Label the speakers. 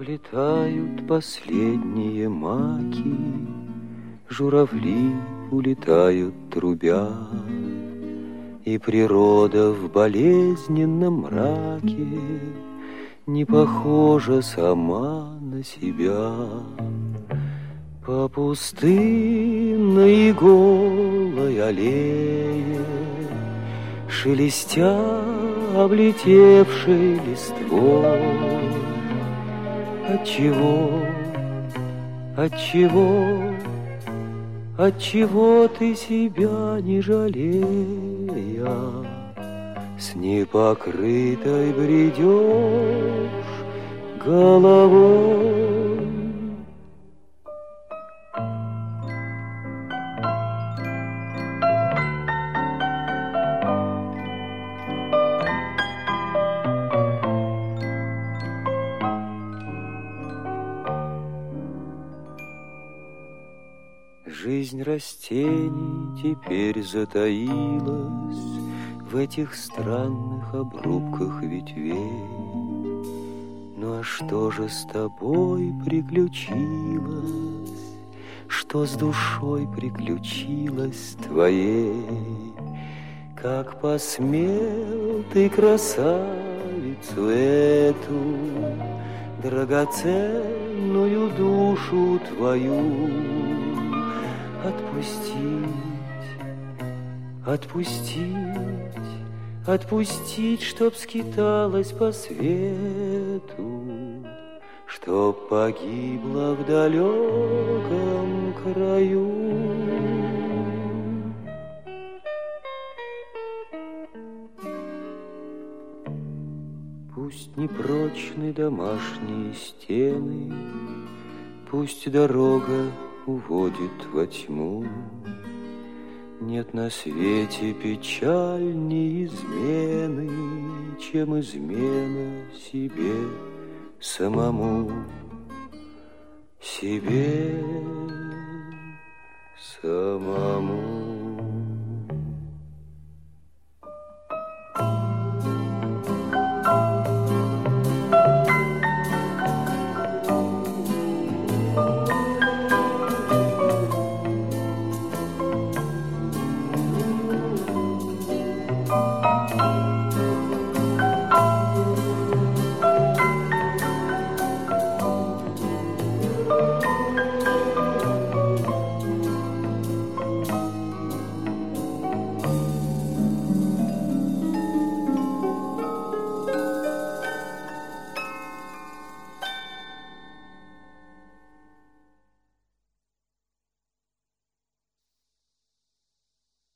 Speaker 1: Облетают последние маки, журавли улетают трубя, и природа в болезненном мраке не похожа сама на себя. По пустынной голой аллее, шелестя облетевшей листвой, Отчего ты себя не жалея, с непокрытой бредешь головой? Жизнь растений теперь затаилась в этих странных обрубках ветвей. Ну а что же с тобой приключилось? Что с душой приключилось твоей? Как посмел ты красавицу эту, драгоценную душу твою, отпустить, чтоб скиталась по свету, чтоб погибла в далеком краю. Пусть непрочны домашние стены, пусть дорога уводит во тьму. Нет на свете печальней измены, чем измена себе самому. Себе самому.